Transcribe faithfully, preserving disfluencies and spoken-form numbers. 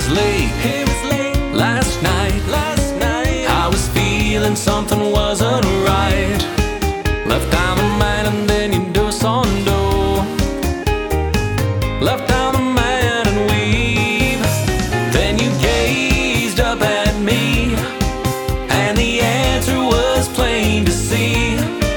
late, he was late last night. Last night I was feeling something wasn't right.